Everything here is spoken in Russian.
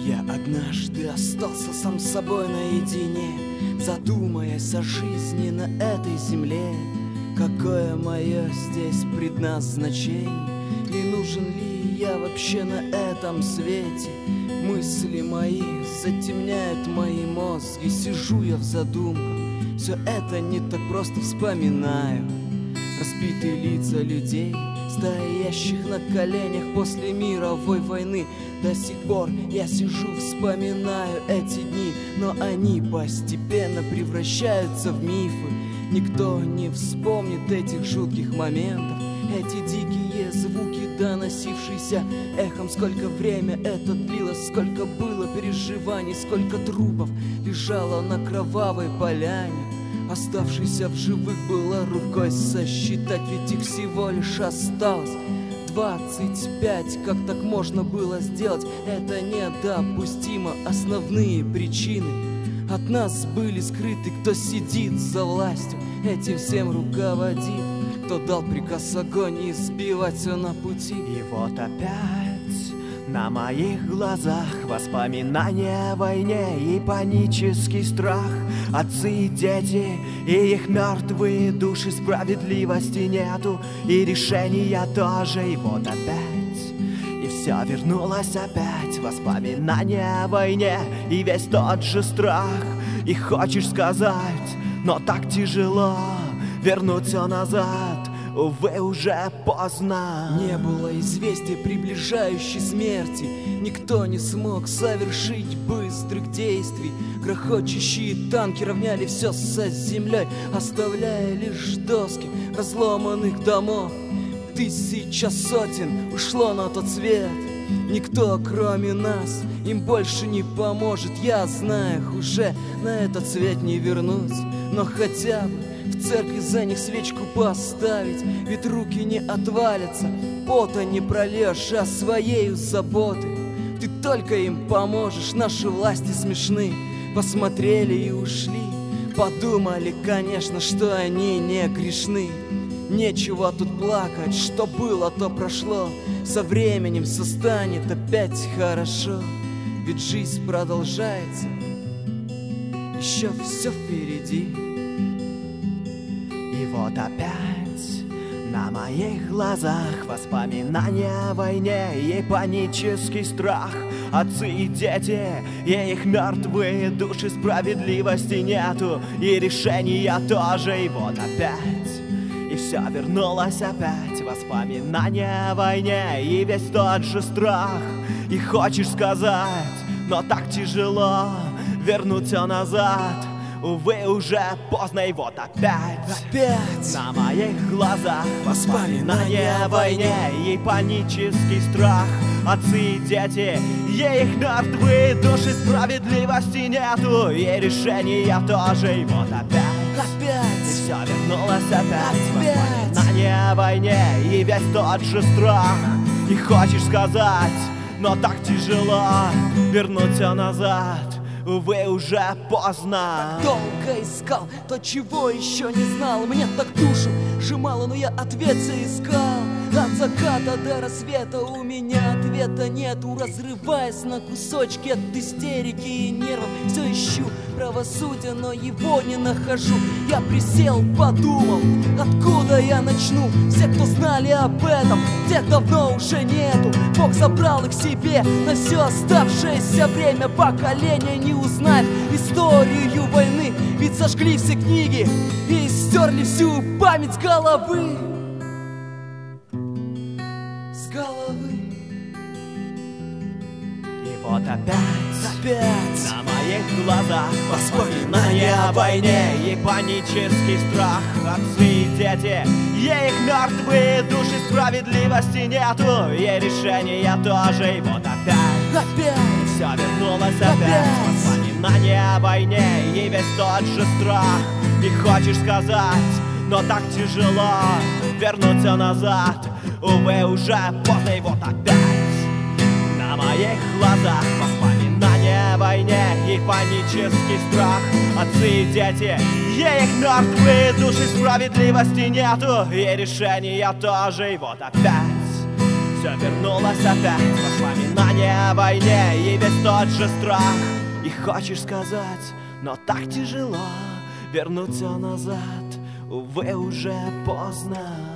Я однажды остался сам с собой наедине, задумаясь о жизни на этой земле. Какое мое здесь предназначение, и нужен ли я вообще на этом свете? Мысли мои затемняют мои мозги, сижу я в задумках, все это не так просто вспоминаю. Разбитые лица людей, стоящих на коленях после мировой войны. До сих пор я сижу, вспоминаю эти дни, но они постепенно превращаются в мифы. Никто не вспомнит этих жутких моментов, эти дикие звуки, доносившиеся эхом. Сколько время это длилось, сколько было переживаний, сколько трупов лежало на кровавой поляне. Оставшийся в живых было рукой сосчитать, ведь их всего лишь осталось 25. Как так можно было сделать? Это недопустимо. Основные причины от нас были скрыты. Кто сидит за властью, этим всем руководит. Кто дал приказ огонь избивать все на пути. И вот опять на моих глазах воспоминания о войне и панический страх. Отцы и дети, и их мертвые души, справедливости нету, и решения тоже. И вот опять, и все вернулось опять. Воспоминания о войне и весь тот же страх. И хочешь сказать, но так тяжело вернуть все назад. Увы, уже поздно. Не было известия приближающей смерти. Никто не смог совершить быстрых действий. Грохочущие танки равняли все со землей, оставляя лишь доски разломанных домов. Тысяча сотен ушло на тот свет. Никто, кроме нас, им больше не поможет. Я знаю, их уже на этот свет не вернуть, но хотя бы в церкви за них свечку поставить. Ведь руки не отвалятся, пота не прольешь, а своею заботой ты только им поможешь. Наши власти смешны, посмотрели и ушли. Подумали, конечно, что они не грешны. Нечего тут плакать, что было, то прошло. Со временем все станет опять хорошо. Ведь жизнь продолжается, еще все впереди. И вот опять на моих глазах воспоминания о войне и панический страх. Отцы и дети, и их мертвые души, справедливости нету, и решения тоже. И вот опять, и все вернулось опять. Воспоминания о войне и весь тот же страх. И хочешь сказать, но так тяжело вернуть все назад. Увы, уже поздно. И вот опять на моих глазах воспоминания о войне и панический страх. Отцы и дети, и их мертвые души, справедливости нету, и решения тоже. И вот опять и все вернулось опять. Воспоминания о войне и весь тот же страх. И хочешь сказать, но так тяжело вернуть все назад. Увы, уже поздно. Так долго искал то, чего еще не знал. Мне так душу сжимало, но я ответ все искал. От заката до рассвета у меня ответа нету. Разрываясь на кусочки от истерики и нервов, все ищу правосудия, но его не нахожу. Я присел, подумал, откуда я начну. Все, кто знали об этом, тех давно уже нету. Бог забрал их себе на все оставшееся время. Поколение не узнает историю войны, ведь сожгли все книги и стерли всю память с головы. И вот опять на моих глазах воспоминания о войне и панический страх. Отцы и дети, и их мертвые души, справедливости нету, и решения тоже. И вот опять и все вернулось опять. Воспоминания о войне и весь тот же страх. И хочешь сказать, но так тяжело вернуть все назад. Увы, уже поздно. И вот опять на моих глазах воспоминания о войне и панический страх. Отцы и дети, и их мертвые души, справедливости нету, и решения тоже. И вот опять все вернулось опять. Воспоминания о войне и весь тот же страх. И хочешь сказать, но так тяжело вернуть все назад. Увы, уже поздно.